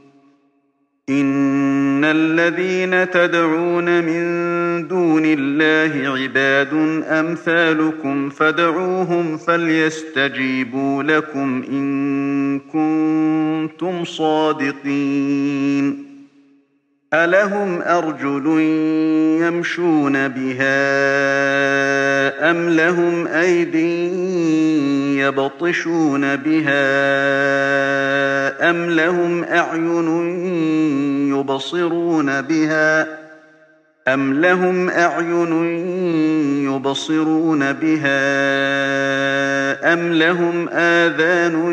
إن الذين تدعون من دون الله عباد أمثالكم فادعوهم فليستجيبوا لكم إن كنتم صادقين ألهم أرجل يمشون بها أم لهم أيدي يبطشون بها أم لهم أعين يبصرون بها أم لهم أعين يبصرون بها أم لهم آذان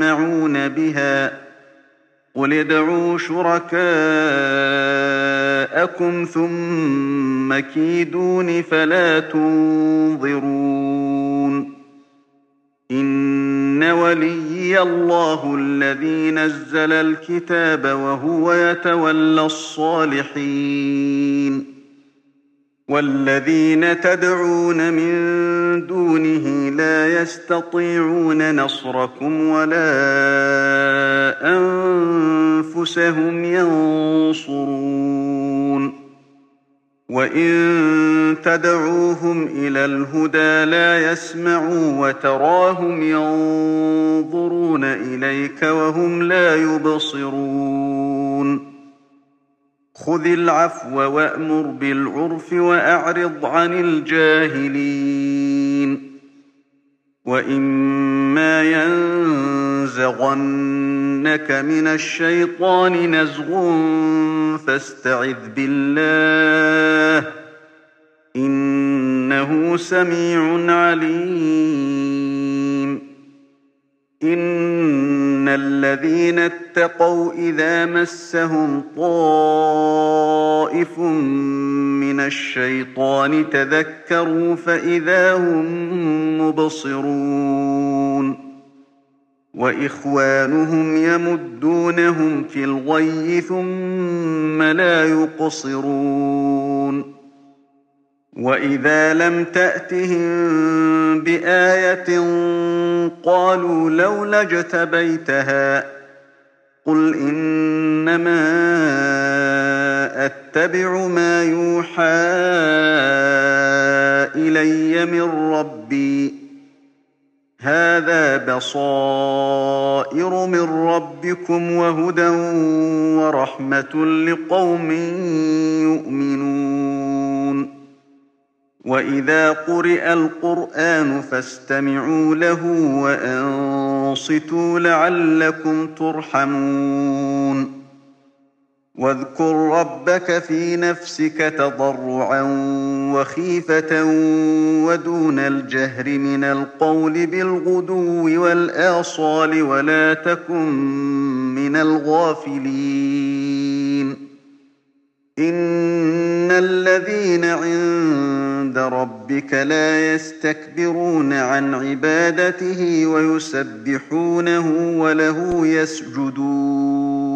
يسمعون بها قل ادعوا شركاءكم جاءكم ثم كيدون فلا تنظرون إن وليي الله الذي نزل الكتاب وهو يتولى الصالحين والذين تدعون من دونه لا يستطيعون نصركم ولا أنفسهم ينصرون وإن تدعوهم إلى الهدى لا يسمعوا وتراهم ينظرون إليك وهم لا يبصرون خذ العفو وأمر بالعرف وأعرض عن الجاهلين وإما ينزغنك من الشيطان نزغ فاستعذ بالله إنه سميع عليم إن الذين اتقوا إذا مسهم طائف من الشيطان تذكروا فإذا هم مبصرون وإخوانهم يمدونهم في الغي ثم لا يقصرون وإذا لم تأتهم بآية قالوا لولا اجتبيتها قل إنما أتبع ما يوحى إلي من ربي هذا بصائر من ربكم وهدى ورحمة لقوم يؤمنون وإذا قرئ القرآن فاستمعوا له وأنصتوا لعلكم ترحمون واذكر ربك في نفسك تضرعا وخيفة ودون الجهر من القول بالغدو والآصال ولا تكن من الغافلين إن الذين عند ربك لا يستكبرون عن عبادته ويسبحونه وله يسجدون